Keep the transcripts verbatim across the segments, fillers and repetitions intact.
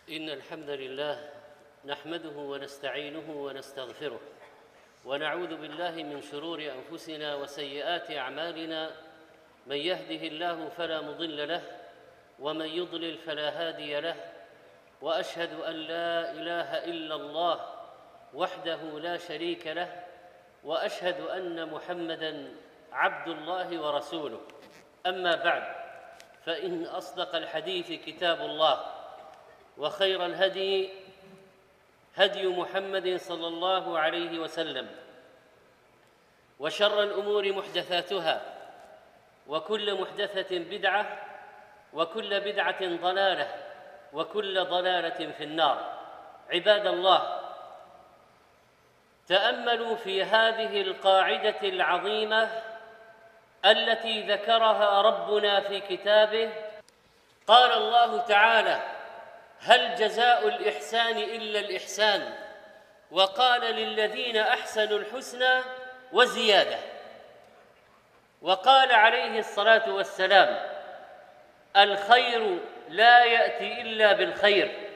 إن الحمد لله نحمده ونستعينه ونستغفره ونعوذ بالله من شرور أنفسنا وسيئات أعمالنا. من يهده الله فلا مضل له ومن يضلل فلا هادي له، وأشهد أن لا إله إلا الله وحده لا شريك له، وأشهد أن محمدًا عبد الله ورسوله. أما بعد، فإن أصدق الحديث كتاب الله، وخير الهدي هدي محمد صلى الله عليه وسلم، وشر الأمور محدثاتها، وكل محدثة بدعة، وكل بدعة ضلالة، وكل ضلالة في النار. عباد الله، تأملوا في هذه القاعدة العظيمة التي ذكرها ربنا في كتابه. قال الله تعالى: هل جزاء الإحسان إلا الإحسان؟ وقال: للذين أحسنوا الحسنى وزيادة. وقال عليه الصلاة والسلام: الخير لا يأتي إلا بالخير.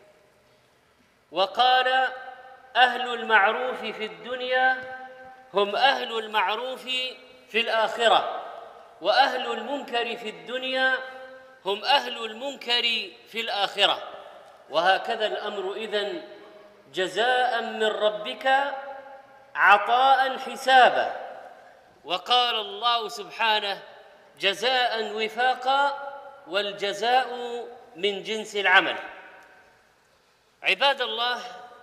وقال: أهل المعروف في الدنيا هم أهل المعروف في الآخرة، وأهل المنكر في الدنيا هم أهل المنكر في الآخرة. وهكذا الأمر إذن، جزاء من ربك عطاء حسابا. وقال الله سبحانه: جزاء وفاقا، والجزاء من جنس العمل. عباد الله،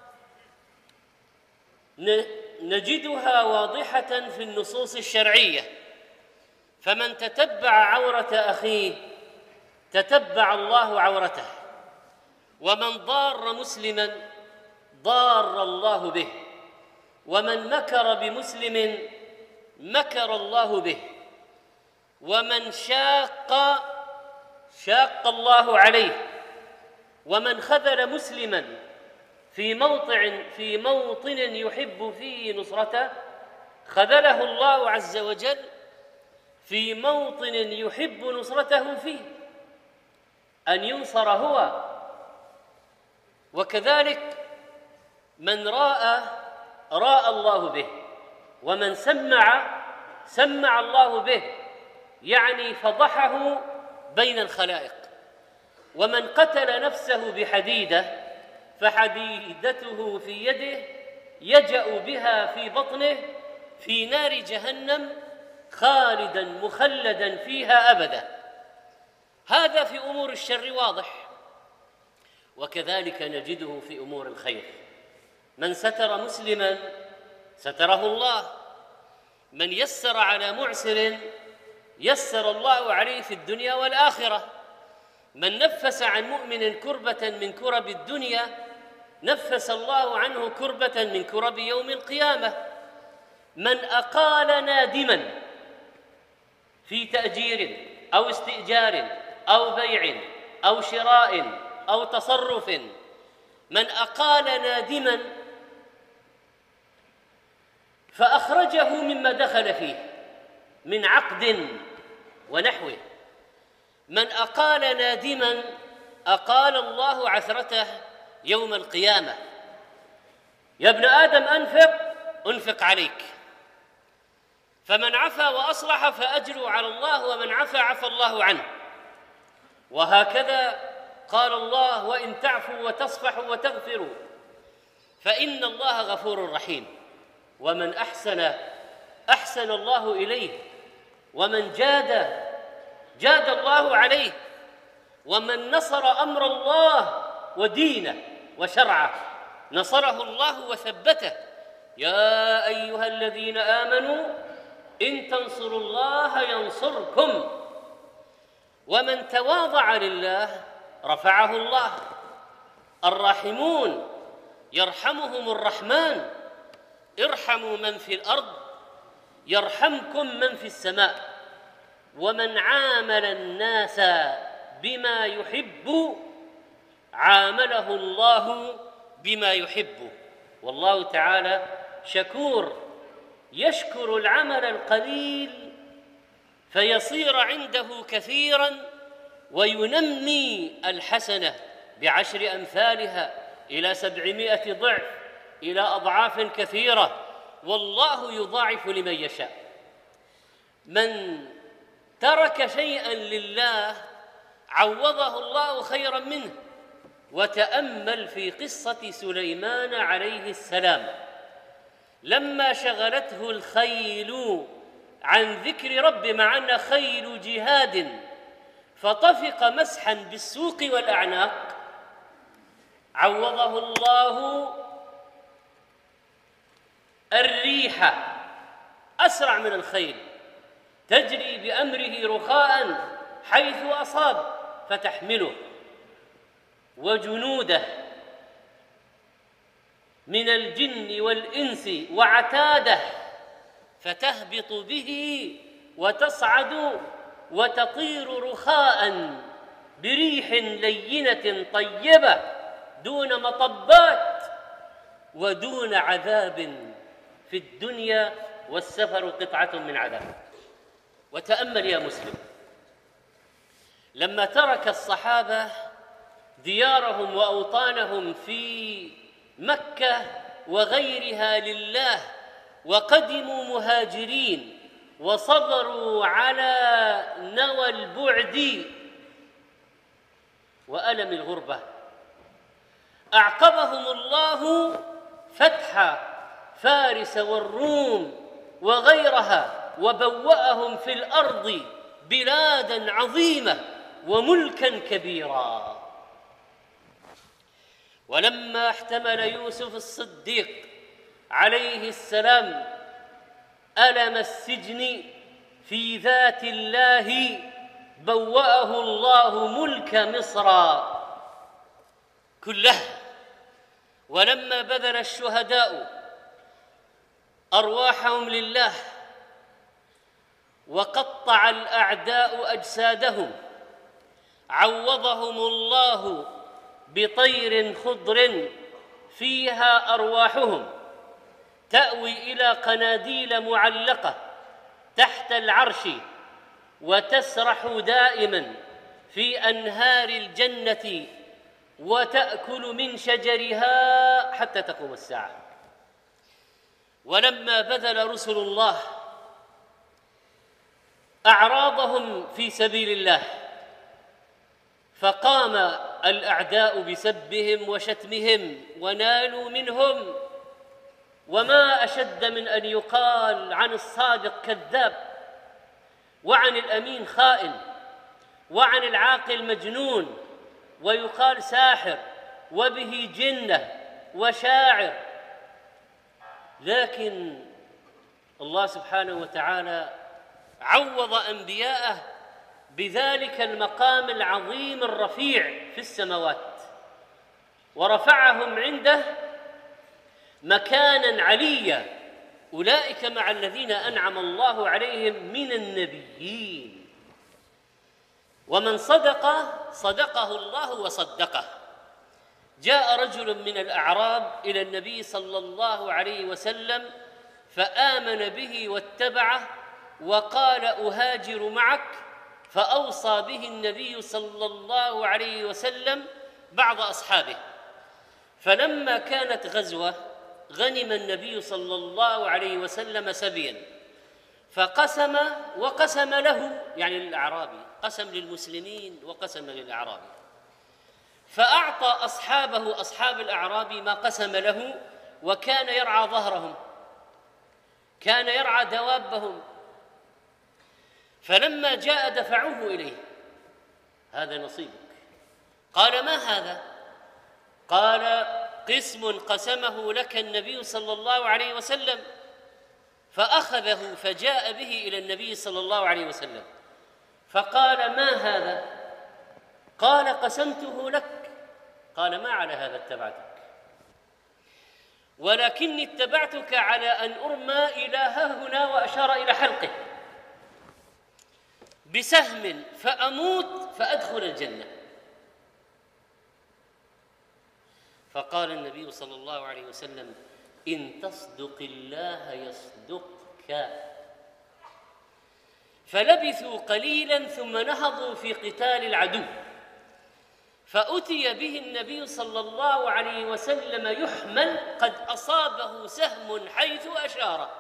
نجدها واضحة في النصوص الشرعية، فمن تتبع عورة أخيه تتبع الله عورته، ومن ضار مسلما ضار الله به، ومن مكر بمسلم مكر الله به، ومن شاق شاق الله عليه، ومن خذل مسلما في موطن في موطن يحب فيه نصرته خذله الله عز وجل في موطن يحب نصرته فيه، أن ينصر هو. وكذلك من راى راى الله به، ومن سمع سمع الله به، يعني فضحه بين الخلائق. ومن قتل نفسه بحديدة فحديدته في يده يجأ بها في بطنه في نار جهنم خالدا مخلدا فيها أبدا. هذا في أمور الشر واضح. وكذلك نجده في أمور الخير. من ستر مسلما ستره الله، من يسر على معسر يسر الله عليه في الدنيا والآخرة، من نفس عن مؤمن كربة من كرب الدنيا نفس الله عنه كربة من كرب يوم القيامة. من أقال نادما في تأجير أو استئجار أو بيع أو شراء أو تصرف، من أقال نادما فأخرجه مما دخل فيه من عقد ونحوه، من أقال نادما أقال الله عثرته يوم القيامة. يا ابن آدم أنفق أنفق عليك، فمن عفا وأصلح فأجره على الله، ومن عفا عفى الله عنه. وهكذا قال الله: وإن تعفوا وتصفحوا وتغفروا فإن الله غفور رحيم. ومن أحسن أحسن الله إليه، ومن جاد جاد الله عليه، ومن نصر أمر الله ودينه وشرعه نصره الله وثبته. يا أيها الذين آمنوا إن تنصروا الله ينصركم، ومن تواضع لله رفعه الله. الراحمون يرحمهم الرحمن، ارحموا من في الأرض يرحمكم من في السماء. ومن عامل الناس بما يحب عامله الله بما يحب. والله تعالى شكور، يشكر العمل القليل فيصير عنده كثيرا، وينمي الحسنة بعشر أمثالها إلى سبعمائة ضعف، إلى أضعاف كثيرة، والله يضاعف لمن يشاء. من ترك شيئا لله عوضه الله خيرا منه. وتأمل في قصة سليمان عليه السلام لما شغلته الخيل عن ذكر رب، مع أن خيل جهاد، فطفق مسحا بالسوق والأعناق، عوضه الله الريح أسرع من الخيل، تجري بأمره رخاء حيث أصاب فتحمله، وجنوده من الجن والإنس وعتاده فتهبط به وتصعد وتطير رخاء بريح لينة طيبة دون مطبات ودون عذاب في الدنيا، والسفر قطعة من عذاب. وتأمل يا مسلم، لما ترك الصحابة ديارهم وأوطانهم في مكة وغيرها لله، وقدموا مهاجرين وصبروا على نوى البعد وألم الغربة، أعقبهم الله فتح فارس والروم وغيرها، وبوأهم في الأرض بلادا عظيمة وملكا كبيرا. ولما احتمل يوسف الصديق عليه السلام ألم السجن في ذات الله، بوأه الله ملك مصر كلها. ولما بذل الشهداء أرواحهم لله وقطع الأعداء أجسادهم، عوضهم الله بطير خضر فيها أرواحهم تأوي إلى قناديل معلقة تحت العرش، وتسرح دائما في أنهار الجنة وتأكل من شجرها حتى تقوم الساعة. ولما بذل رسل الله أعراضهم في سبيل الله، فقام الأعداء بسبهم وشتمهم ونالوا منهم، وما أشد من أن يقال عن الصادق كذاب، وعن الأمين خائن، وعن العاقل مجنون، ويقال ساحر وبه جنة وشاعر. لكن الله سبحانه وتعالى عوض أنبياءه بذلك المقام العظيم الرفيع في السماوات، ورفعهم عنده مكانا عليا، أولئك مع الذين أنعم الله عليهم من النبيين. ومن صدق صدقه الله وصدقه. جاء رجل من الأعراب إلى النبي صلى الله عليه وسلم فآمن به واتبعه، وقال أهاجر معك، فأوصى به النبي صلى الله عليه وسلم بعض أصحابه. فلما كانت غزوة غنم النبي صلى الله عليه وسلم سبيا، فقسم وقسم له، يعني للأعرابي، قسم للمسلمين وقسم للأعرابي، فأعطى أصحابه أصحاب الأعرابي ما قسم له، وكان يرعى ظهرهم، كان يرعى دوابهم. فلما جاء دفعوه إليه، هذا نصيبك. قال ما هذا؟ قال قسم قسمه لك النبي صلى الله عليه وسلم. فأخذه فجاء به إلى النبي صلى الله عليه وسلم فقال ما هذا؟ قال قسمته لك. قال ما على هذا اتبعتك، ولكني اتبعتك على أن أرمى إلى هنا، وأشار إلى حلقه، بسهم فأموت فأدخل الجنة. فقال النبي صلى الله عليه وسلم إن تصدق الله يصدقك. فلبثوا قليلا ثم نهضوا في قتال العدو، فأتي به النبي صلى الله عليه وسلم يحمل قد أصابه سهم حيث أشار،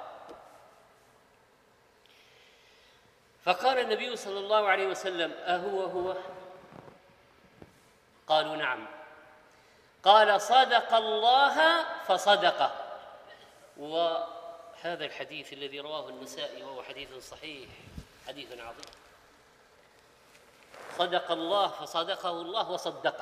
فقال النبي صلى الله عليه وسلم: أهو هو؟ قالوا: نعم. قال: صدق الله فصدقه. وهذا الحديث الذي رواه النسائي وهو حديث صحيح، حديث عظيم. صدق الله فصدقه الله وصدقه.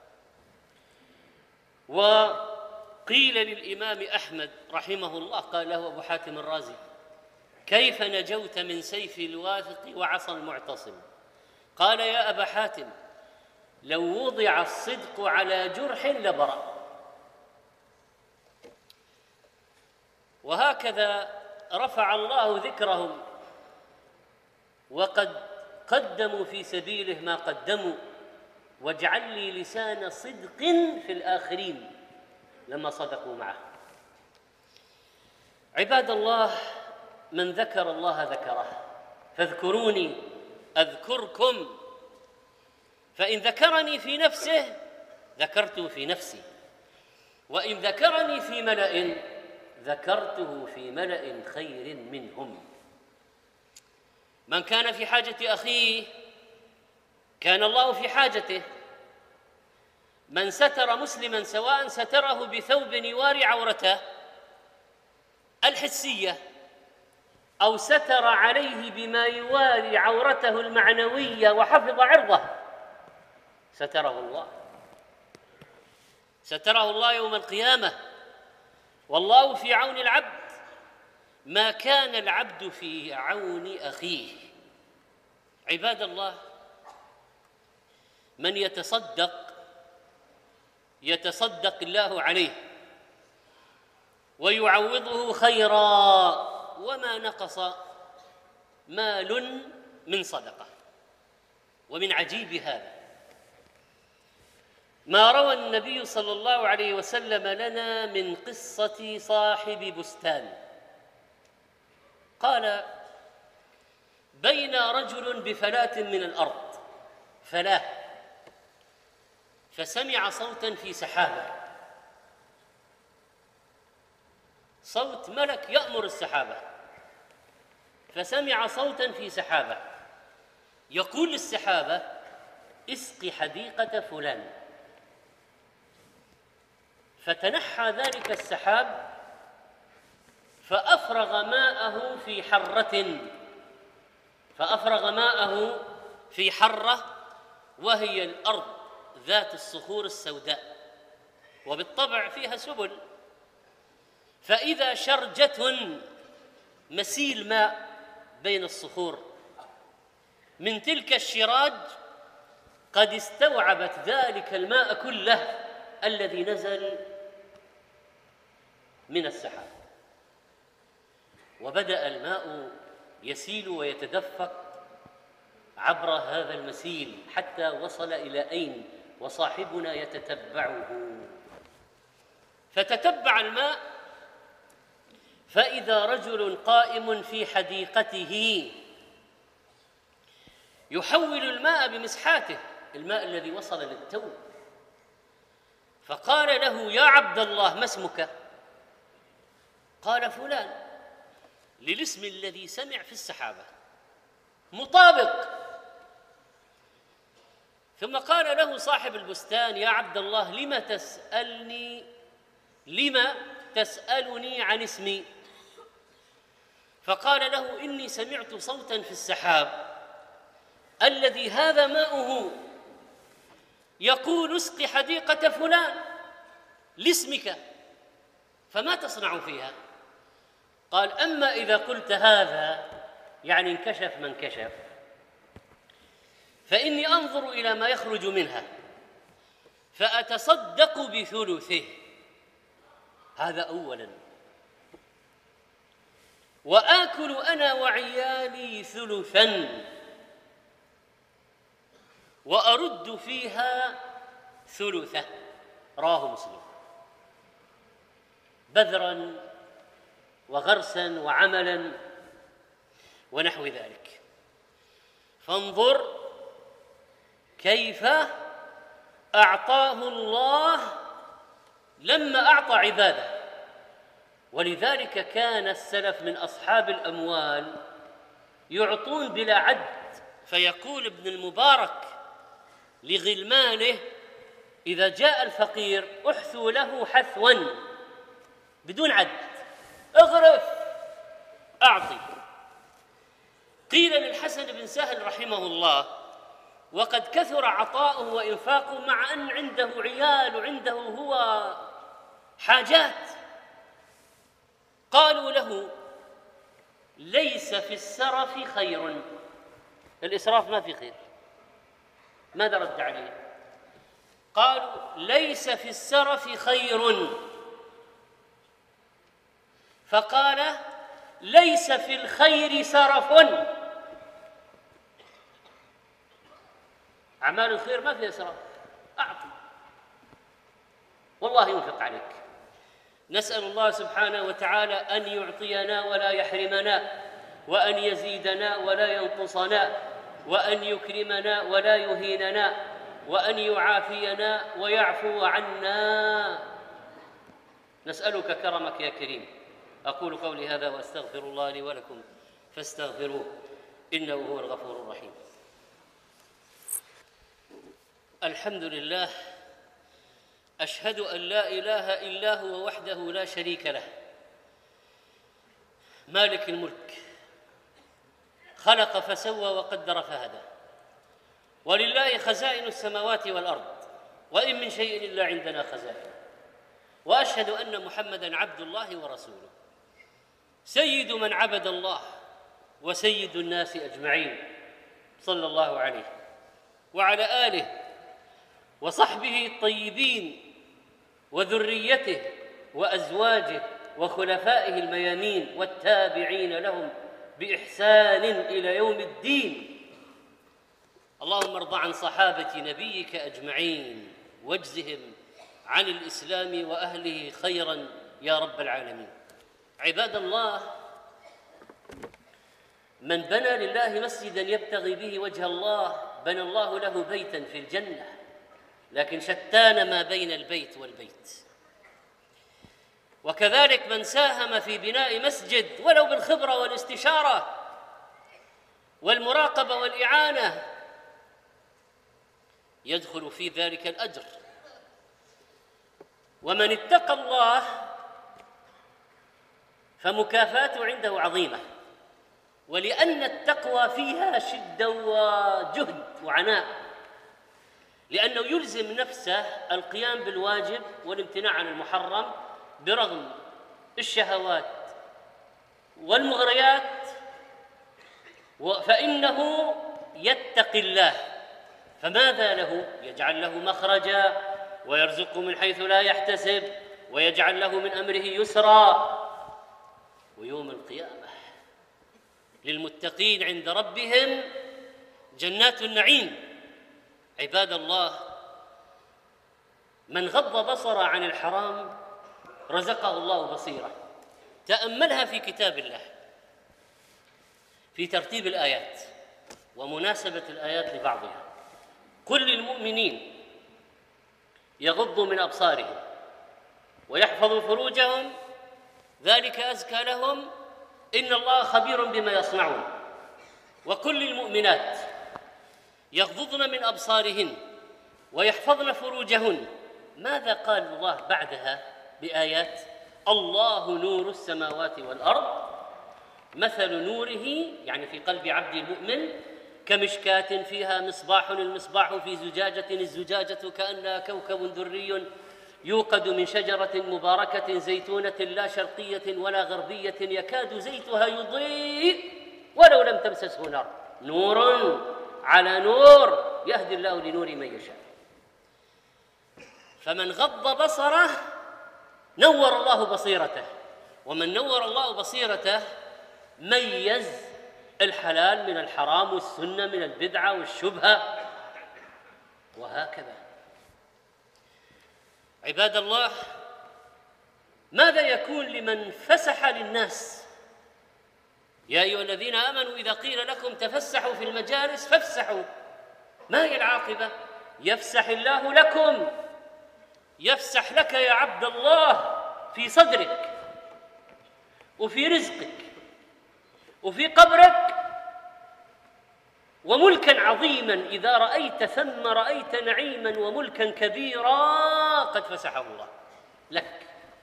وقيل للإمام أحمد رحمه الله، قال له أبو حاتم الرازي: كيف نجوت من سيف الواثق وعصا المعتصم؟ قال: يا أبا حاتم، لو وضع الصدق على جرح لبرأ. وهكذا رفع الله ذكرهم، وقد قدموا في سبيله ما قدموا. واجعل لي لسان صدق في الآخرين لما صدقوا معه. عباد الله، من ذكر الله ذكره، فاذكروني أذكركم، فإن ذكرني في نفسه ذكرته في نفسي، وإن ذكرني في ملأ ذكرته في ملأ خير منهم. من كان في حاجة أخيه كان الله في حاجته. من ستر مسلما سواء ستره بثوب يواري عورته الحسية أو ستر عليه بما يواري عورته المعنوية وحفظ عرضه، ستره الله ستره الله يوم القيامة. والله في عون العبد ما كان العبد في عون أخيه. عباد الله، من يتصدق يتصدق الله عليه ويعوضه خيرا، وما نقص مال من صدقة. ومن عجيب هذا ما روى النبي صلى الله عليه وسلم لنا من قصة صاحب بستان. قال: بين رجل بفلاة من الأرض، فلاه، فسمع صوتا في سحابة، صوت ملك يأمر السحابة، فسمع صوتا في سحابة يقول للسحابة: اسقي حديقة فلان. فتنحى ذلك السحاب فأفرغ ماءه في حرة فأفرغ ماءه في حرة وهي الأرض ذات الصخور السوداء، وبالطبع فيها سبل. فإذا شرجة مسيل ماء بين الصخور، من تلك الشراج قد استوعبت ذلك الماء كله الذي نزل من السحاب، وبدأ الماء يسيل ويتدفق عبر هذا المسيل حتى وصل إلى أين؟ وصاحبنا يتتبعه، فتتبع الماء فإذا رجل قائم في حديقته يحول الماء بمسحاته، الماء الذي وصل للتو. فقال له: يا عبد الله، ما اسمك؟ قال: فلان، للاسم الذي سمع في السحابة، مطابق. ثم قال له صاحب البستان: يا عبد الله، لم تسألني لم تسألني عن اسمي؟ فقال له: إني سمعت صوتا في السحاب الذي هذا ماؤه يقول: اسق حديقة فلان لاسمك، فما تصنع فيها؟ قال: أما إذا قلت هذا، يعني انكشف من كشف، فإني أنظر إلى ما يخرج منها فأتصدق بثلثه، هذا أولاً، وآكل أنا وعيالي ثلثاً، وأرد فيها ثلثه. رواه مسلم. بذراً وغرساً وعملاً ونحو ذلك. فانظر كيف أعطاه الله لما أعطى عباده. ولذلك كان السلف من أصحاب الأموال يعطون بلا عد، فيقول ابن المبارك لغلمانه: إذا جاء الفقير احثوا له حثوا بدون عد، اغرف أعطي. قيل للحسن بن سهل رحمه الله: وقد كثر عطاؤه وإنفاقه مع أن عنده عيال وعنده هو حاجات، قالوا له: ليس في السرف خير. الإسراف ما في خير. ماذا رد عليه؟ قالوا: ليس في السرف خير. فقال: ليس في الخير سرف. أعمال الخير ما فيها إسراف، أعطي والله ينفق عليك. نسأل الله سبحانه وتعالى أن يعطينا ولا يحرمنا، وأن يزيدنا ولا ينقصنا، وأن يكرمنا ولا يهيننا، وأن يعافينا ويعفو عنا. نسألك كرمك يا كريم. أقول قولي هذا وأستغفر الله لي ولكم فاستغفروه إنه هو الغفور الرحيم. الحمد لله، أشهد أن لا إله إلا هو وحده لا شريك له، مالك الملك، خلق فسوى وقدر فهدى، ولله خزائن السماوات والأرض، وإن من شيء إلا عندنا خزائن. وأشهد أن محمدًا عبد الله ورسوله، سيد من عبد الله وسيد الناس أجمعين، صلى الله عليه وعلى آله وصحبه الطيبين وذريته وأزواجه وخلفائه الميامين والتابعين لهم بإحسان إلى يوم الدين. اللهم ارض عن صحابة نبيك أجمعين، واجزهم عن الإسلام وأهله خيرا يا رب العالمين. عباد الله، من بنى لله مسجدا يبتغي به وجه الله بنى الله له بيتا في الجنة، لكن شتان ما بين البيت والبيت. وكذلك من ساهم في بناء مسجد ولو بالخبرة والاستشارة والمراقبة والإعانة يدخل في ذلك الأجر. ومن اتقى الله فمكافاته عنده عظيمة، ولأن التقوى فيها شدة وجهد وعناء، لأنه يلزم نفسه القيام بالواجب والامتناع عن المحرم برغم الشهوات والمغريات، فإنه يتقي الله. فماذا له؟ يجعل له مخرجا ويرزقه من حيث لا يحتسب ويجعل له من أمره يسرا. ويوم القيامة للمتقين عند ربهم جنات النعيم. عباد الله، من غض بصره عن الحرام رزقه الله بصيرة. تأملها في كتاب الله في ترتيب الآيات ومناسبة الآيات لبعضها. كل المؤمنين يغضوا من أبصارهم ويحفظوا فروجهم، ذلك أزكى لهم، إن الله خبير بما يصنعون. وكل المؤمنات يغضضن من أبصارهن ويحفظن فروجهن. ماذا قال الله بعدها بآيات؟ الله نور السماوات والأرض، مثل نوره يعني في قلب عبد المؤمن كمشكاة فيها مصباح، المصباح في زجاجة، الزجاجة كأنها كوكب دري يوقد من شجرة مباركة زيتونة لا شرقية ولا غربية يكاد زيتها يضيء ولو لم تمسسه نار، نور على نور يهدي الله لنور من يشاء. فمن غض بصره نور الله بصيرته، ومن نور الله بصيرته ميز الحلال من الحرام والسنة من البدعة والشبهة، وهكذا. عباد الله، ماذا يكون لمن فسح للناس؟ يا أيها الذين آمنوا إذا قيل لكم تفسحوا في المجالس فافسحوا. ما هي العاقبة؟ يفسح الله لكم، يفسح لك يا عبد الله في صدرك وفي رزقك وفي قبرك، وملكا عظيما إذا رأيت ثم رأيت نعيما وملكا كبيرا قد فسحه الله لك.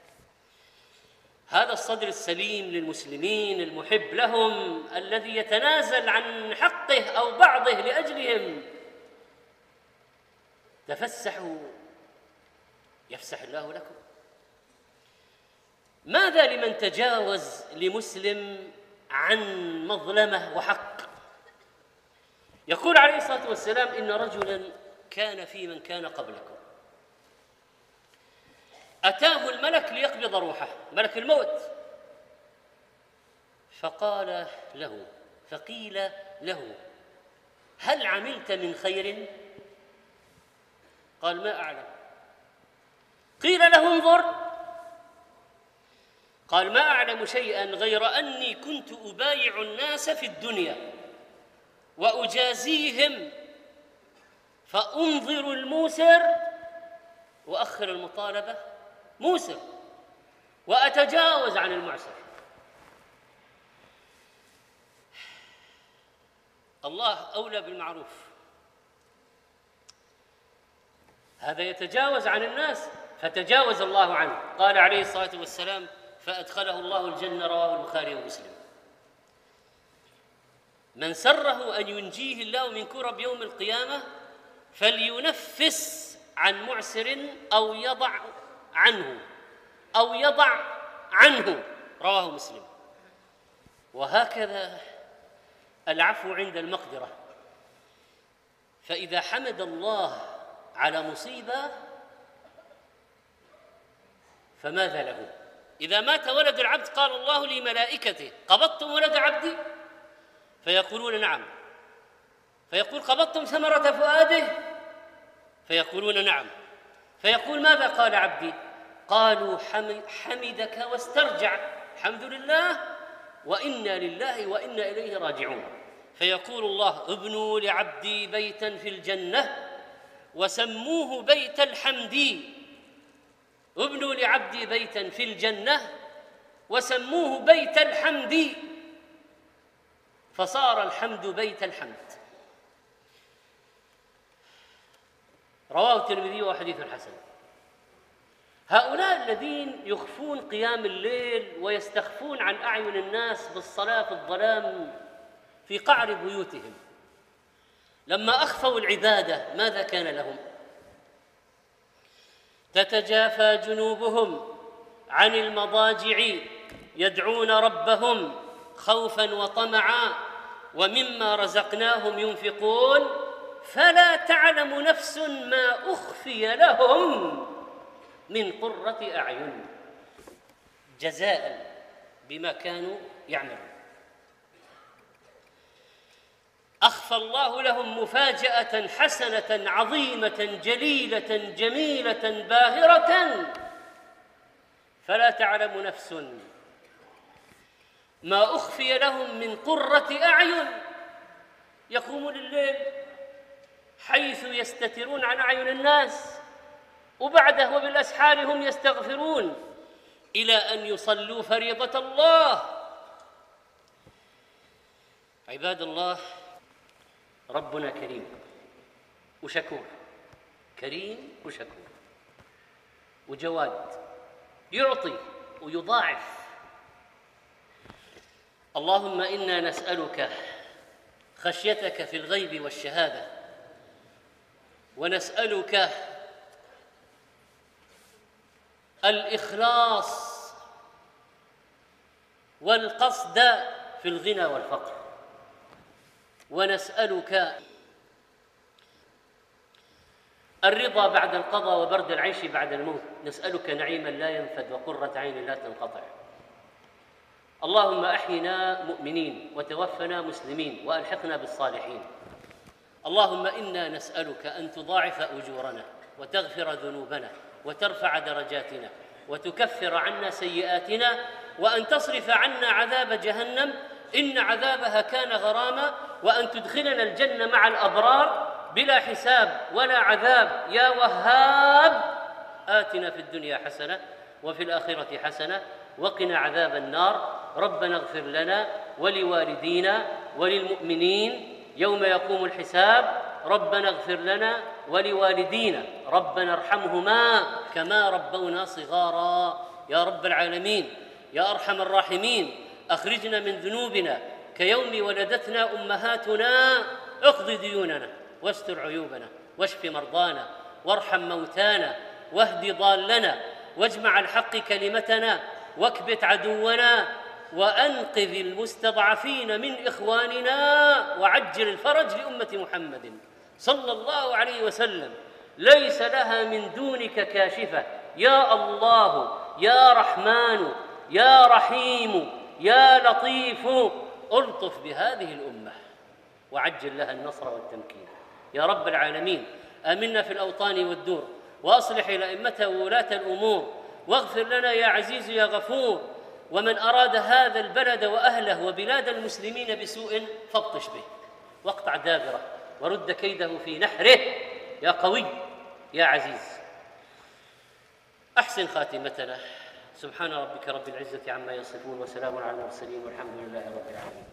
هذا الصدر السليم للمسلمين المحب لهم الذي يتنازل عن حقه أو بعضه لأجلهم. تفسحوا يفسح الله لكم. ماذا لمن تجاوز لمسلم عن مظلمة وحق؟ يقول عليه الصلاة والسلام: إن رجلا كان في من كان قبلكم أتاه الملك ليقبض روحه، ملك الموت، فقال له فقيل له: هل عملت من خير؟ قال: ما أعلم. قيل له: انظر. قال: ما أعلم شيئا غير أني كنت أبايع الناس في الدنيا وأجازيهم فأنظر الموسر وأخر المطالبة موسر وأتجاوز عن المعسر. الله أولى بالمعروف، هذا يتجاوز عن الناس فتجاوز الله عنه. قال عليه الصلاة والسلام: فأدخله الله الجنة، رواه البخاري ومسلم. من سره أن ينجيه الله من كرب يوم القيامة فلينفس عن معسر أو يضع عنه أو يضع عنه، رواه مسلم. وهكذا العفو عند المقدرة، فإذا حمد الله على مصيبة فماذا له؟ إذا مات ولد العبد قال الله لملائكته: قبضتم ولد عبدي؟ فيقولون: نعم. فيقول: قبضتم ثمرة فؤاده؟ فيقولون: نعم. فيقول: ماذا قال عبدي؟ قالوا: حمدك واسترجع، الحمد لله وإنا لله وإنا إليه راجعون. فيقول الله: ابنوا لعبدي بيتا في الجنة وسموه بيت الحمد. ابنوا لعبدي بيتا في الجنة وسموه بيت الحمد، فصار الحمد بيت الحمد. رواه الترمذي وحديث حسن. هؤلاء الذين يخفون قيام الليل ويستخفون عن أعين الناس بالصلاة في الظلام في قعر بيوتهم، لما أخفوا العبادة ماذا كان لهم؟ تتجافى جنوبهم عن المضاجع يدعون ربهم خوفا وطمعا ومما رزقناهم ينفقون فلا تعلم نفس ما أخفي لهم من قرة أعين جزاء بما كانوا يعملون. أخفى الله لهم مفاجأة حسنة عظيمة جليلة جميلة باهرة، فلا تعلم نفس ما أخفي لهم من قرة أعين. يقومون الليل حيث يستترون عن أعين الناس، وبعده وبالأسحار هم يستغفرون إلى أن يصلوا فريضة الله. عباد الله، ربنا كريم وشكور، كريم وشكور وجواد، يعطي ويضاعف. اللهم إنا نسألك خشيتك في الغيب والشهادة، ونسألك الإخلاص والقصد في الغنى والفقر، ونسألك الرضا بعد القضاء وبرد العيش بعد الموت، نسألك نعيما لا ينفد وقرة عين لا تنقطع. اللهم أحينا مؤمنين وتوفنا مسلمين وألحقنا بالصالحين. اللهم إنا نسألك أن تضاعف أجورنا وتغفر ذنوبنا وترفع درجاتنا وتكفر عنا سيئاتنا، وأن تصرف عنا عذاب جهنم إن عذابها كان غراما، وأن تدخلنا الجنة مع الأبرار بلا حساب ولا عذاب. يا وهاب آتنا في الدنيا حسنة وفي الآخرة حسنة وقنا عذاب النار. ربنا اغفر لنا ولوالدينا وللمؤمنين يوم يقوم الحساب. ربنا اغفر لنا ولوالدينا ربنا ارحمهما كما ربونا صغارا. يا رب العالمين يا أرحم الراحمين، أخرجنا من ذنوبنا كيوم ولدتنا أمهاتنا. اقض ديوننا واستر عيوبنا واشف مرضانا وارحم موتانا واهد ضالنا واجمع الحق كلمتنا واكبت عدونا وأنقذ المستضعفين من إخواننا وعجل الفرج لأمة محمد صلى الله عليه وسلم، ليس لها من دونك كاشفة. يا الله يا رحمن يا رحيم يا لطيف ألطف بهذه الأمة وعجل لها النصر والتمكين. يا رب العالمين آمنا في الأوطان والدور وأصلح الأئمة وولاة الأمور واغفر لنا يا عزيز يا غفور. ومن أراد هذا البلد وأهله وبلاد المسلمين بسوء فابطش به واقطع دابره ورد كيده في نحره يا قوي يا عزيز. أحسن خاتمتنا. سبحان ربك رب العزة عما يصفون وسلام على المرسلين والحمد لله رب العالمين.